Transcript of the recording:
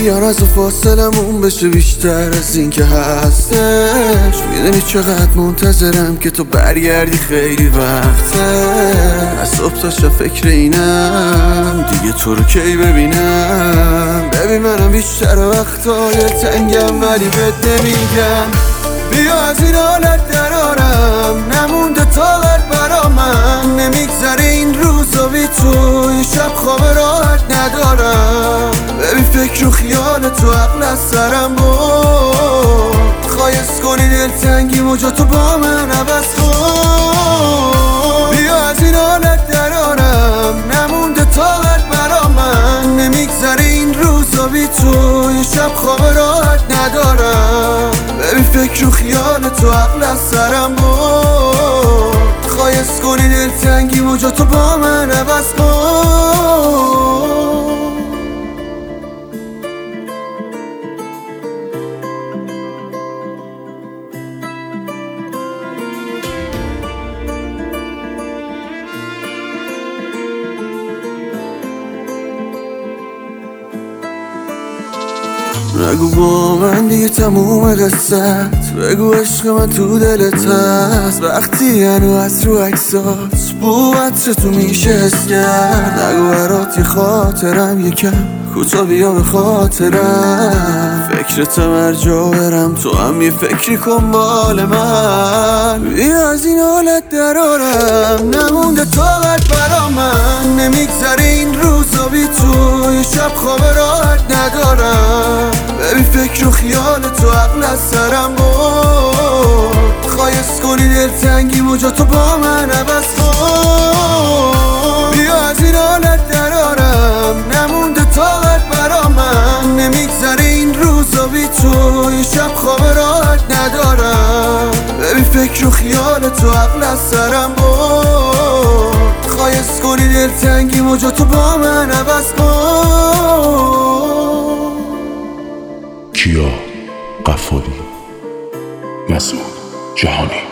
بیان از فاصلمون بشه بیشتر از این که هستش. میدونی چقدر منتظرم که تو برگردی، خیلی وقته. از صبح تا شب فکر اینم دیگه تو رو کی ببینم. ببین منم بیشتر وقتا تنگم ولی بهت نمیگم. بیا از این حالت درارم، نمونده طاقت برا من. نمیگذره این روزا بی تو، این شب خواب راحت ندارم. ببین فکر و خیال تو عقل از سرم برد. خواهیست کنی دلتنگی جا تو با من عوض کن. بیا از این حالت درارم، نمونده طاقت برا من. نمیگذره این روزا بی تو، این شب خواب راحت ندارم. ببین فکر و خیال تو عقل از سرم برد. خواهیست کنی دلتنگی جا تو با من عوض کن. نگو با من دیگه تموم قصت، بگو عشق من تو دلت هست. وقتی هنو از رو عکسات بو عطر تو میشه حس کرد. نگو برات یه خاطرم یکم کوتا بیا به خاطرم. فکرتم هر جا برم تو هم یه فکری کن مال من. بیا از این حالت درارم، نمونده طاقت برا من. نمیگذره این روزا بی تو، این شب خواب راحت ندارم. ببین فکر و خیال تو عقل از سرم برد. خواهیست کنی دلتنگی جا تو با من عوض کن. بیا از این حالت درارم، نمونده طاقت برا من. نمیگذره این روزا بی تو، این شب خواب راحت ندارم. ببین فکر و خیال تو عقل از سرم برد. خواهیست کنی دلتنگی جا تو با من عوض کن. کیا قفاری، مسعود جهانی.